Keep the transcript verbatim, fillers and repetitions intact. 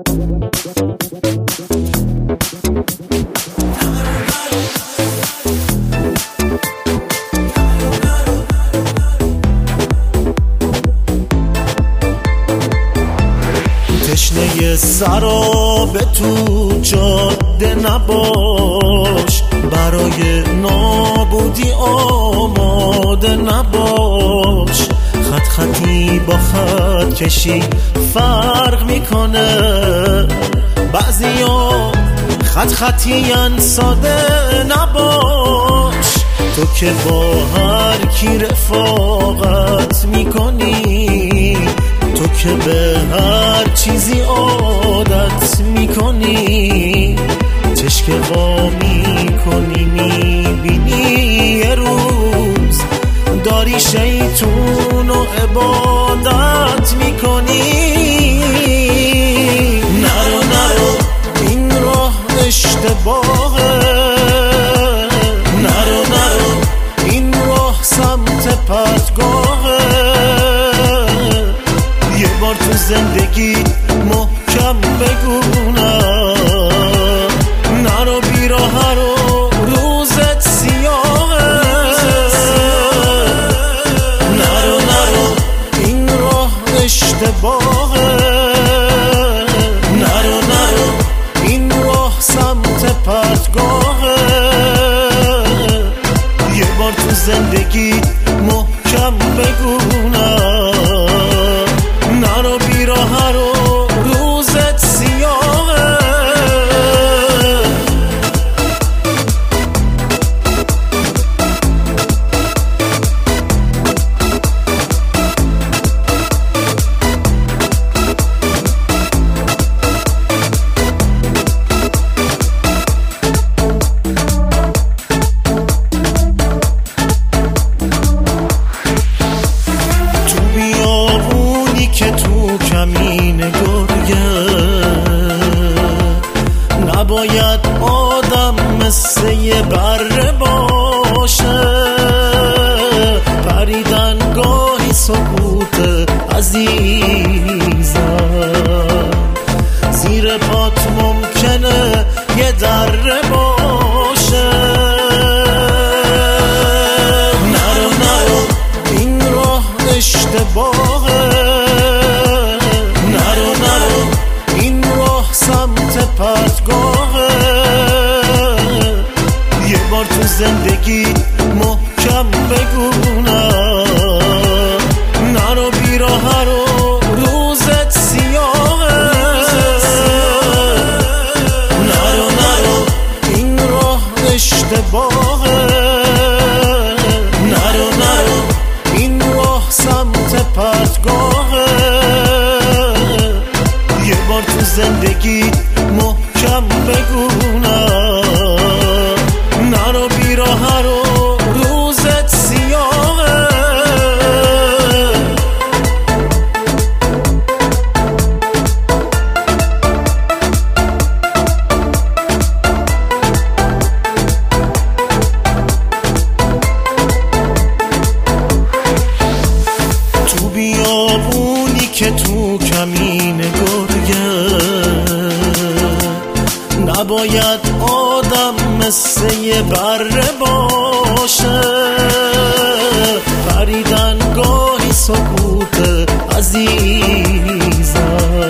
تشنه سراب تو جاده نباش، برای نابودی آماده نباش. خط خطی با خط کشی فرق میکنه، بعضیا خط خطیان ساده نباش. تو که با هر کی رفاقت میکنی، تو که به هر چیزی عادت میکنی، چشک وا میکنی میبینی یه روز داری شیطون و عبادت میکنی. نرو نرو این راه اشتباهه، نرو نرو این راه سمت پرتگاهه. یه بار تو زندگی محکم بگونم، نرو بیراه رو روزت سیاهه. نرو نرو این راه اشتباهه، نرو نرو این راه سمت پرتگاهه. یه بار تو زندگی محکم بگونم، نرو بیراه رو روزت سیاهه. که تو کمین گرگه نباید آدم مثل یه بره باشه. پریدن گاهی سکوت عزیزم، زیر پات ممکنه یه دره باشه. نرو نرو این راه اشتباهه، پرتگاهه. یه بار تو زندگی محکم بگونم، نرو بیراه رو روزت سیاهه. نرو نرو این راه اشتباهه، نرو نرو این راه سمت پرتگاهه. یه بار تو زندگی محکم بگونم، نرو بیراه رو روزت سیاهه. تو بیابونی که تو کمین گرگه نباید آدم مثل یه بره باشه. پریدن گاهی سکوت عزیزم،